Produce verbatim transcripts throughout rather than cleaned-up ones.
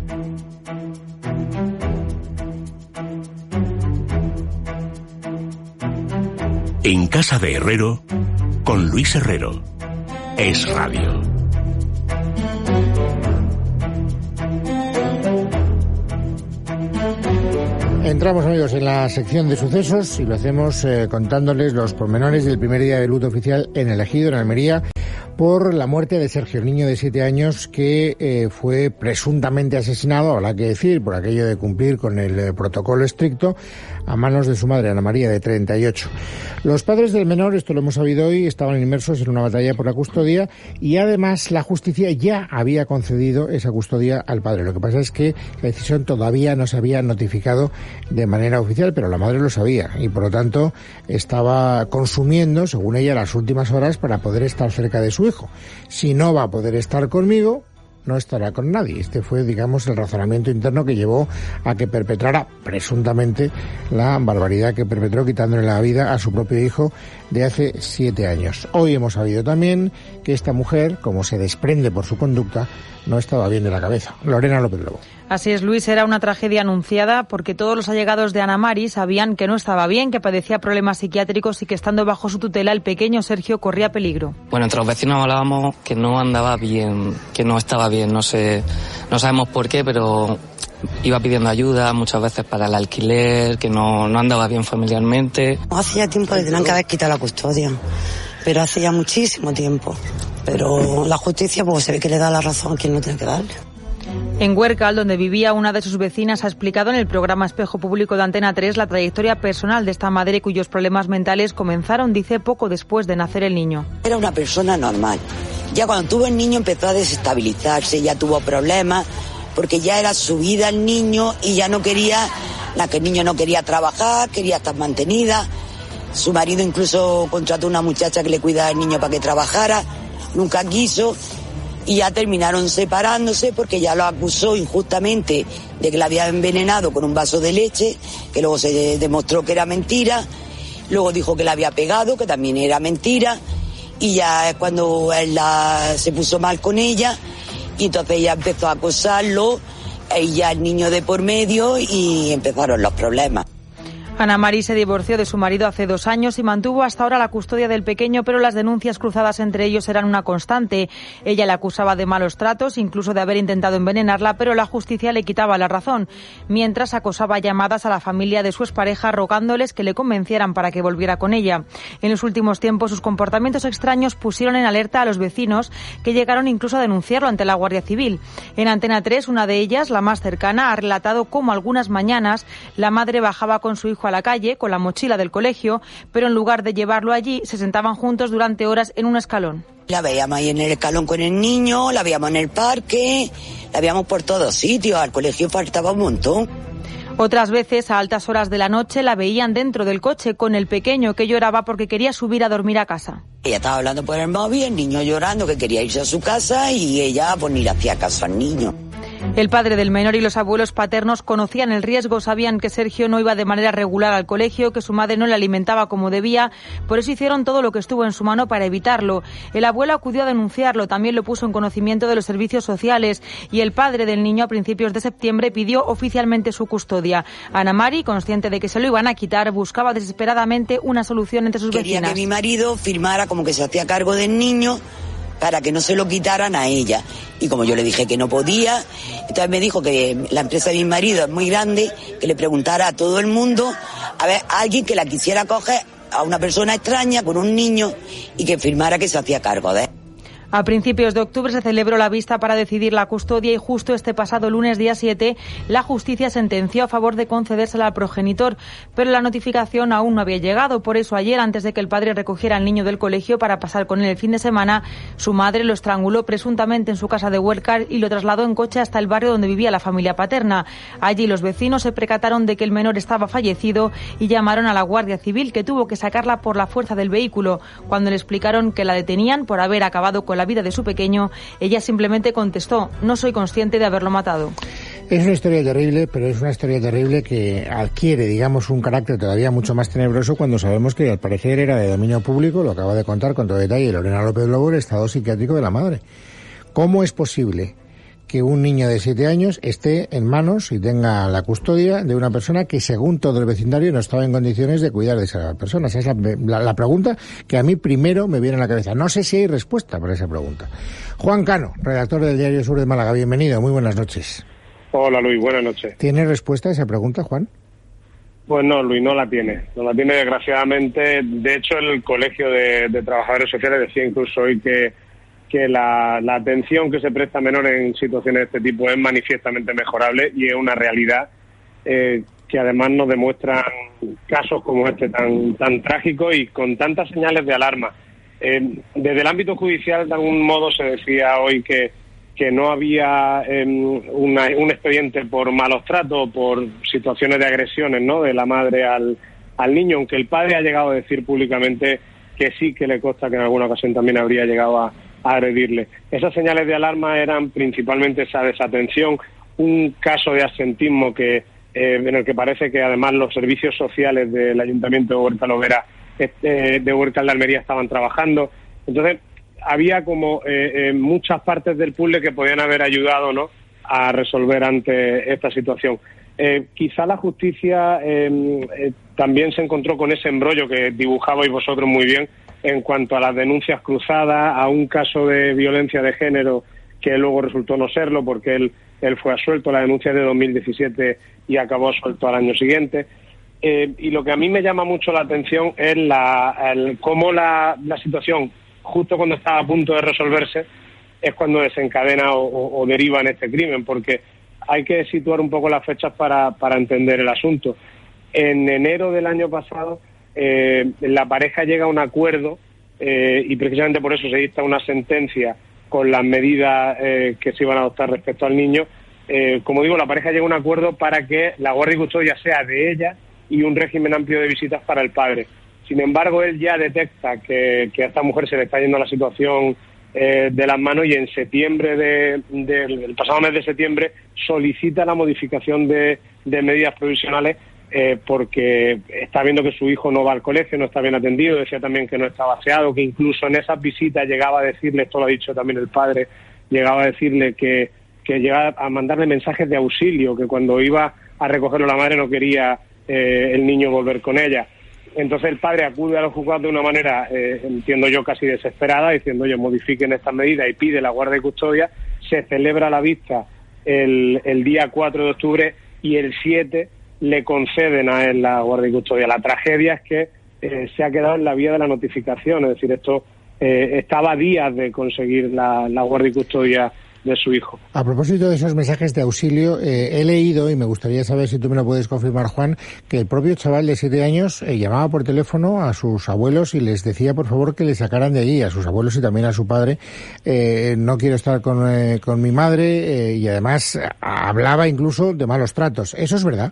En casa de Herrero, con Luis Herrero. Es Radio. Entramos, amigos, en la sección de sucesos y lo hacemos eh, contándoles los pormenores del primer día de luto oficial en el Ejido, en Almería, por la muerte de Sergio, el niño de siete años que eh, fue presuntamente asesinado, habrá que decir, por aquello de cumplir con el eh, protocolo estricto, a manos de su madre, Ana María, de treinta y ocho. Los padres del menor, esto lo hemos sabido hoy, estaban inmersos en una batalla por la custodia y además la justicia ya había concedido esa custodia al padre. Lo que pasa es que la decisión todavía no se había notificado de manera oficial, pero la madre lo sabía y por lo tanto estaba consumiendo, según ella, las últimas horas para poder estar cerca de su hijo. Si no va a poder estar conmigo, no estará con nadie. Este fue, digamos, el razonamiento interno que llevó a que perpetrara presuntamente la barbaridad que perpetró, quitándole la vida a su propio hijo de hace siete años. Hoy hemos sabido también que esta mujer, como se desprende por su conducta, no estaba bien de la cabeza. Lorena López Lobo. Así es, Luis, era una tragedia anunciada porque todos los allegados de Ana Mari sabían que no estaba bien, que padecía problemas psiquiátricos y que estando bajo su tutela el pequeño Sergio corría peligro. Bueno, entre los vecinos hablábamos que no andaba bien, que no estaba bien, no sé, no sabemos por qué, pero iba pidiendo ayuda muchas veces para el alquiler, que no, no andaba bien familiarmente. Hace ya tiempo le tenían que haber quitado la custodia, pero hace ya muchísimo tiempo. Pero la justicia pues se ve que le da la razón a quien no tiene que darle. En Huércal, donde vivía una de sus vecinas, ha explicado en el programa Espejo Público de Antena tres la trayectoria personal de esta madre cuyos problemas mentales comenzaron, dice, poco después de nacer el niño. Era una persona normal. Ya cuando tuvo el niño empezó a desestabilizarse, ya tuvo problemas, porque ya era su vida el niño y ya no quería, la que el niño no quería trabajar, quería estar mantenida. Su marido incluso contrató una muchacha que le cuidaba al niño para que trabajara, nunca quiso. Y ya terminaron separándose porque ya lo acusó injustamente de que la había envenenado con un vaso de leche, que luego se demostró que era mentira. Luego dijo que la había pegado, que también era mentira. Y ya es cuando él la, se puso mal con ella. Y entonces ella empezó a acosarlo, y ya el niño de por medio, y empezaron los problemas. Ana Mari se divorció de su marido hace dos años y mantuvo hasta ahora la custodia del pequeño, pero las denuncias cruzadas entre ellos eran una constante. Ella le acusaba de malos tratos, incluso de haber intentado envenenarla, pero la justicia le quitaba la razón, mientras acosaba llamadas a la familia de su expareja rogándoles que le convencieran para que volviera con ella. En los últimos tiempos sus comportamientos extraños pusieron en alerta a los vecinos, que llegaron incluso a denunciarlo ante la Guardia Civil. En Antena tres, una de ellas, la más cercana, ha relatado cómo algunas mañanas la madre bajaba con su hijo a la calle con la mochila del colegio, pero en lugar de llevarlo allí, se sentaban juntos durante horas en un escalón. La veíamos ahí en el escalón con el niño, la veíamos en el parque, la veíamos por todos sitios, al colegio faltaba un montón. Otras veces, a altas horas de la noche, la veían dentro del coche con el pequeño que lloraba porque quería subir a dormir a casa. Ella estaba hablando por el móvil, el niño llorando que quería irse a su casa y ella pues ni le hacía caso al niño. El padre del menor y los abuelos paternos conocían el riesgo, sabían que Sergio no iba de manera regular al colegio, que su madre no le alimentaba como debía, por eso hicieron todo lo que estuvo en su mano para evitarlo. El abuelo acudió a denunciarlo, también lo puso en conocimiento de los servicios sociales y el padre del niño a principios de septiembre pidió oficialmente su custodia. Ana Mari, consciente de que se lo iban a quitar, buscaba desesperadamente una solución entre sus Quería vecinas. Quería que mi marido firmara como que se hacía cargo del niño para que no se lo quitaran a ella. Y como yo le dije que no podía, entonces me dijo que la empresa de mi marido es muy grande, que le preguntara a todo el mundo, a ver, a alguien que la quisiera coger, a una persona extraña con un niño, y que firmara que se hacía cargo de él. A principios de octubre se celebró la vista para decidir la custodia y justo este pasado lunes, día siete, la justicia sentenció a favor de concedérsela al progenitor, pero la notificación aún no había llegado. Por eso ayer, antes de que el padre recogiera al niño del colegio para pasar con él el fin de semana, su madre lo estranguló presuntamente en su casa de Huércal y lo trasladó en coche hasta el barrio donde vivía la familia paterna. Allí los vecinos se percataron de que el menor estaba fallecido y llamaron a la Guardia Civil, que tuvo que sacarla por la fuerza del vehículo. Cuando le explicaron que la detenían por haber acabado con la vida de su pequeño, ella simplemente contestó: no soy consciente de haberlo matado. Es una historia terrible, pero es una historia terrible que adquiere, digamos, un carácter todavía mucho más tenebroso cuando sabemos que al parecer era de dominio público, lo acaba de contar con todo detalle Lorena López Lobo, el estado psiquiátrico de la madre. ¿Cómo es posible que un niño de siete años esté en manos y tenga la custodia de una persona que, según todo el vecindario, no estaba en condiciones de cuidar de esa persona? Esa es la, la, la pregunta que a mí primero me viene a la cabeza. No sé si hay respuesta para esa pregunta. Juan Cano, redactor del Diario Sur de Málaga, bienvenido, muy buenas noches. Hola Luis, buenas noches. ¿Tiene respuesta a esa pregunta, Juan? Pues no, Luis, no la tiene. No la tiene, desgraciadamente. De hecho, el Colegio de, de Trabajadores Sociales decía incluso hoy que que la, la atención que se presta a menores en situaciones de este tipo es manifiestamente mejorable, y es una realidad eh, que además nos demuestran casos como este tan tan trágicos y con tantas señales de alarma. Eh, desde el ámbito judicial, de algún modo, se decía hoy que, que no había eh, una, un expediente por malos tratos, por situaciones de agresiones, ¿no?, de la madre al, al niño, aunque el padre ha llegado a decir públicamente que sí, que le consta que en alguna ocasión también habría llegado a a agredirle. Esas señales de alarma eran principalmente esa desatención, un caso de absentismo que eh, en el que parece que además los servicios sociales del Ayuntamiento de Huércal Lovera, eh, de Huércal de Almería, estaban trabajando. Entonces había como eh, eh, muchas partes del puzzle que podían haber ayudado, ¿no?, a resolver ante esta situación. Eh, quizá la justicia eh, eh, también se encontró con ese embrollo que dibujabais vosotros muy bien en cuanto a las denuncias cruzadas, a un caso de violencia de género que luego resultó no serlo porque él, él fue absuelto. La denuncia es de dos mil diecisiete y acabó absuelto al año siguiente. Eh, y lo que a mí me llama mucho la atención es la, el, cómo la, la situación, justo cuando estaba a punto de resolverse, es cuando desencadena o, o, o deriva en este crimen, porque hay que situar un poco las fechas para, para entender el asunto. En enero del año pasado, eh, la pareja llega a un acuerdo eh, y precisamente por eso se dicta una sentencia con las medidas eh, que se iban a adoptar respecto al niño. Eh, como digo, la pareja llega a un acuerdo para que la guardia y custodia sea de ella y un régimen amplio de visitas para el padre. Sin embargo, él ya detecta que, que a esta mujer se le está yendo la situación eh, de las manos y en septiembre de, de, el pasado mes de septiembre solicita la modificación de, de medidas provisionales eh, porque está viendo que su hijo no va al colegio, no está bien atendido. Decía también que no estaba aseado, que incluso en esas visitas llegaba a decirle, esto lo ha dicho también el padre, llegaba a decirle que, que llegaba a mandarle mensajes de auxilio, que cuando iba a recogerlo la madre no quería eh, el niño volver con ella. Entonces el padre acude a los juzgados de una manera, eh, entiendo yo, casi desesperada, diciendo, oye, modifiquen estas medidas, y pide la guardia y custodia. Se celebra la vista el, el día cuatro de octubre y el siete le conceden a él la guardia y custodia. La tragedia es que eh, se ha quedado en la vía de la notificación, es decir, esto eh, estaba a días de conseguir la, la guardia y custodia de su hijo. A propósito de esos mensajes de auxilio, eh, he leído, y me gustaría saber si tú me lo puedes confirmar, Juan, que el propio chaval de siete años eh, llamaba por teléfono a sus abuelos y les decía, por favor, que le sacaran de allí, a sus abuelos y también a su padre. Eh, no quiero estar con, eh, con mi madre, eh, y además hablaba incluso de malos tratos. ¿Eso es verdad?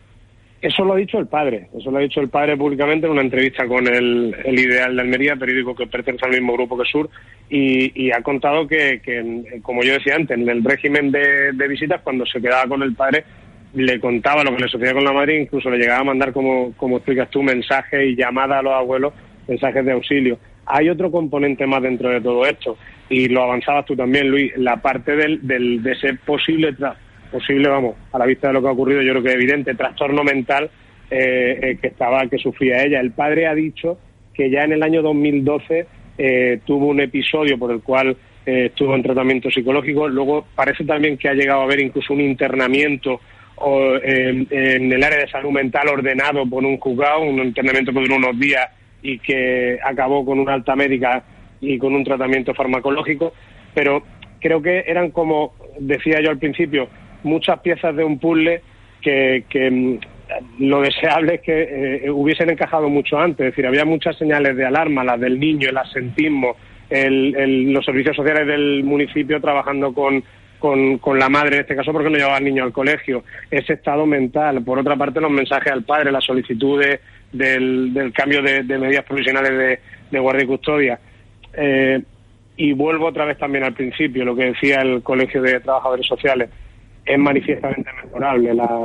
Eso lo ha dicho el padre, eso lo ha dicho el padre públicamente en una entrevista con el, el Ideal de Almería, periódico que pertenece al mismo grupo que Sur, y, y ha contado que, que, como yo decía antes, en el régimen de, de visitas, cuando se quedaba con el padre, le contaba lo que le sucedía con la madre, incluso le llegaba a mandar, como, como explicas tú, mensajes y llamadas a los abuelos, mensajes de auxilio. Hay otro componente más dentro de todo esto, y lo avanzabas tú también, Luis, la parte del, del de ese posible tra- posible, vamos, a la vista de lo que ha ocurrido, yo creo que es evidente, trastorno mental eh, eh, que estaba, que sufría ella. El padre ha dicho que ya en el año dos mil doce eh, tuvo un episodio por el cual eh, estuvo en tratamiento psicológico. Luego parece también que ha llegado a haber incluso un internamiento o, eh, en el área de salud mental ordenado por un juzgado, un internamiento que duró unos días y que acabó con una alta médica y con un tratamiento farmacológico. Pero creo que eran, como decía yo al principio, muchas piezas de un puzzle que, que lo deseable es que eh, hubiesen encajado mucho antes. Es decir, había muchas señales de alarma, las del niño, el absentismo, el, el, los servicios sociales del municipio trabajando con, con, con la madre, en este caso porque no llevaba al niño al colegio, ese estado mental. Por otra parte, los mensajes al padre, la solicitud de, del, del cambio de, de medidas provisionales de, de guardia y custodia. Eh, y vuelvo otra vez también al principio, lo que decía el Colegio de Trabajadores Sociales. Es manifiestamente mejorable la,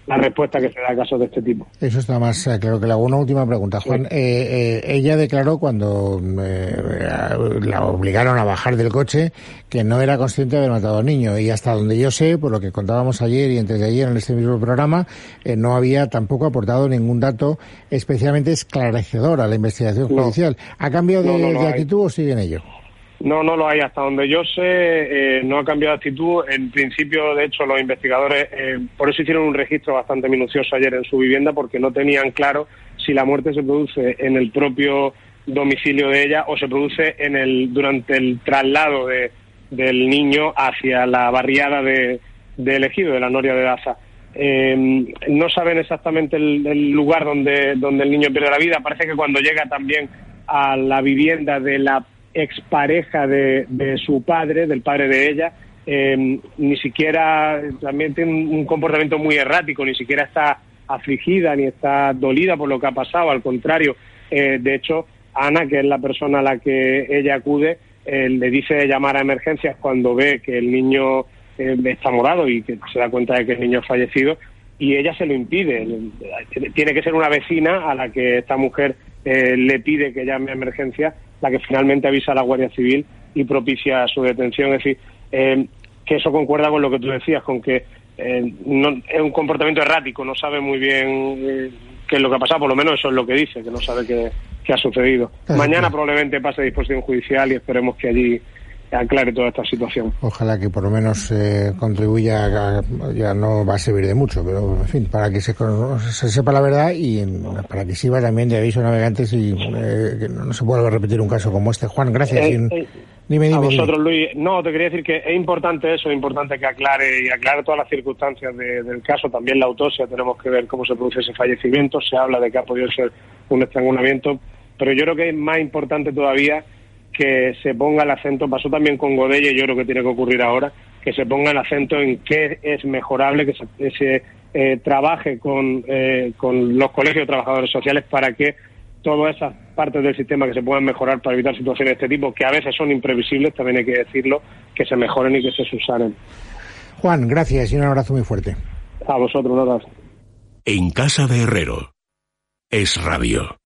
la respuesta que se da a casos de este tipo. Eso está más eh, claro que la una última pregunta, Juan. Sí. Eh, eh, ella declaró cuando eh, la obligaron a bajar del coche que no era consciente de haber matado al niño, y hasta donde yo sé, por lo que contábamos ayer y antes de ayer en este mismo programa, eh, no había tampoco aportado ningún dato especialmente esclarecedor a la investigación judicial. No. ¿Ha cambiado de, no, no, no de actitud hay. o sigue en ello? No, no lo hay. Hasta donde yo sé, eh, no ha cambiado de actitud. En principio, de hecho, los investigadores, eh, por eso hicieron un registro bastante minucioso ayer en su vivienda, porque no tenían claro si la muerte se produce en el propio domicilio de ella o se produce en el durante el traslado de, del niño hacia la barriada de, de Ejido, de la Noria de Daza. Eh, no saben exactamente el, el lugar donde, donde el niño pierde la vida. Parece que cuando llega también a la vivienda de la expareja de, de su padre, del padre de ella, eh, ni siquiera, también tiene un, un comportamiento muy errático, ni siquiera está afligida ni está dolida por lo que ha pasado, al contrario. Eh, de hecho, Ana, que es la persona a la que ella acude, eh, le dice de llamar a emergencias cuando ve que el niño eh, está morado y que se da cuenta de que el niño ha fallecido, y ella se lo impide. Tiene que ser una vecina a la que esta mujer eh, le pide que llame a emergencias, la que finalmente avisa a la Guardia Civil y propicia su detención. Es decir, eh, que eso concuerda con lo que tú decías, con que eh, no, es un comportamiento errático, no sabe muy bien eh, qué es lo que ha pasado, por lo menos eso es lo que dice, que no sabe qué, qué ha sucedido. Así Mañana que... probablemente pase a disposición judicial y esperemos que allí aclare toda esta situación. Ojalá que por lo menos eh, contribuya, a, ya no va a servir de mucho, pero en fin, para que se, se sepa la verdad y en, para que sirva también de aviso a navegantes y eh, que no, no se vuelva a repetir un caso como este. Juan, gracias. Eh, y, eh, dime, dime, a vosotros, dime. Luis. No, te quería decir que es importante eso, es importante que aclare y aclare todas las circunstancias de, del caso, también la autopsia, tenemos que ver cómo se produce ese fallecimiento, se habla de que ha podido ser un estrangulamiento, pero yo creo que es más importante todavía que se ponga el acento, pasó también con Godella y yo creo que tiene que ocurrir ahora, que se ponga el acento en qué es mejorable, que se, se eh, trabaje con, eh, con los colegios de trabajadores sociales para que todas esas partes del sistema que se puedan mejorar para evitar situaciones de este tipo, que a veces son imprevisibles, también hay que decirlo, que se mejoren y que se subsanen. Juan, gracias y un abrazo muy fuerte. A vosotros, un abrazo. En Casa de Herrero, Es Radio.